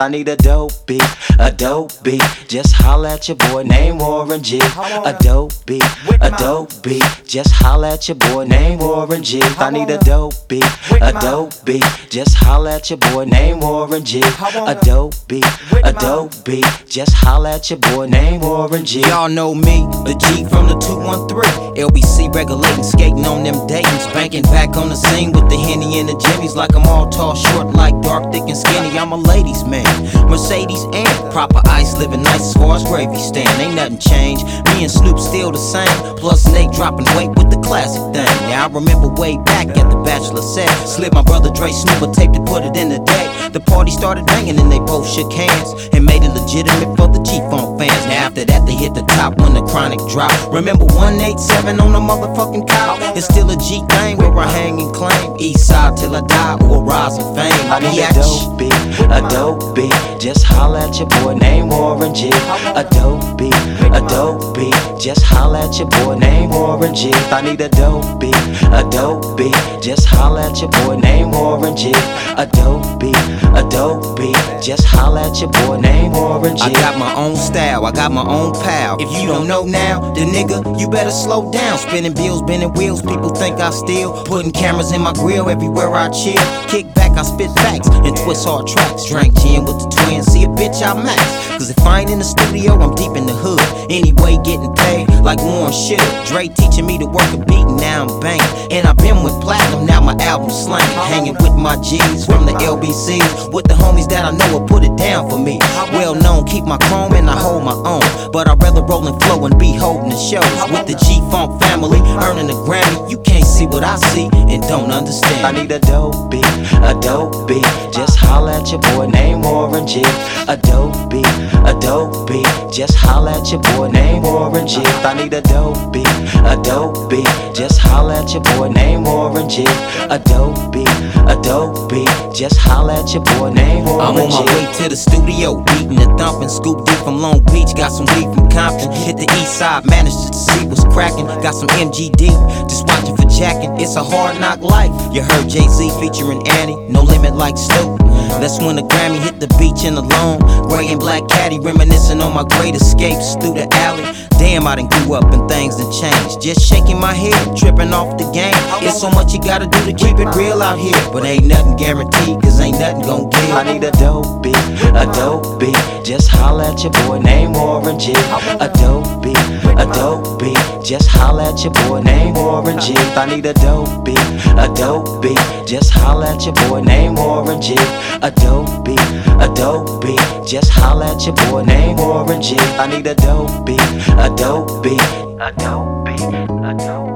I need a dope beat, a dope beat. Just holla at your boy named Warren G. A dope beat, a dope beat. Just holla at your boy named Warren G. I need a dope beat, a dope beat. Just holla at your boy named Warren G. A dope beat, a dope beat. Just holla at your boy named Warren G. Y'all know me, the G from the 213. LBC regulating, skating on them Daytons. Banking back on the scene with the Henny and the Jimmys. Like I'm all tall, short, like dark, thick and skinny. I'm a ladies man, Mercedes and proper ice. Living nice as far as gravy stand. Ain't nothing changed, me and Snoop still the same. Plus Nate dropping weight with the classic thing. Now I remember way back at the Bachelor set, slid my brother Dre Snoop a tape to put it in the day. The party started banging and they both shook hands and made it legitimate for the G-Funk fans. Now after that they hit the top when the Chronic dropped. Remember 187 on the motherfucking cop? It's still a G thing where I hang and claim. East side till I die or rise in fame. I need a dope beat, a dope beat. Just holla at your boy named Warren G. A dope beat, a dope beat. Just holla at your boy named Warren G. I need a dope beat, a dope beat. Just holla at your boy named Warren G. A dope beat, a dope beat. Just holla at your boy named Warren G. I got my own style, I got my own pal. If you don't know now, then nigga, you better slow down. Spinning bills, bending wheels, people think I steal. Putting cameras in my grill everywhere I chill. Kick back, I spit facts and twist hard tracks. Drank gin with the twins, see a bitch I max. Cause if I ain't in the studio, I'm deep in the hood. Anyway, getting paid like Warren should. Dre teaching me to work a beat, now I'm banging. And I've been with Platinum, now my album's slanging. Hanging with my G's from the LBCs, with the homies that I know will put it down for me. Well known, keep my chrome and I hold my own. But I'd rather roll and flow and be holding the shows. With the G-Funk family, earning a Grammy. You can't see what I see and don't understand. I need a dope beat, a dope beat. Just holla at your boy named Warren G. A dope beat, a dope beat. Just holla at your boy named Warren G. I need a dope beat, a dope beat. Just holla at your boy named Warren G. A dope beat, a dope beat. Just holla at your boy named Warren G. I'm on my way to the studio, beating and thumping. Scoop deep from Long Beach, got some weed from Compton. Hit the east side, managed to see what's cracking. Got some MGD, just watching for jacking. It's a hard knock life. You heard Jay-Z featuring Annie, no limit like Snoop. That's when the Grammy hit the beach in the lawn. Gray and black caddy, reminiscing on my great escapes through the alley. Damn, I done grew up and things done changed. Just shaking my head, tripping off the game. It's so much you gotta do to keep it real out here. But ain't nothing guaranteed, cause ain't nothing gon' give. I need a dope beat, a dope beat. Just holla at your boy named Warren G. A dope beat, a dope beat. Just holla at your boy named Warren G. I need a dope beat, a dope beat. Just holla at your boy named Warren G. A dope beat, a dope beat. Just holla at your boy named Warren G. I need a dope beat, a dope beat, a dope beat, a dope beat.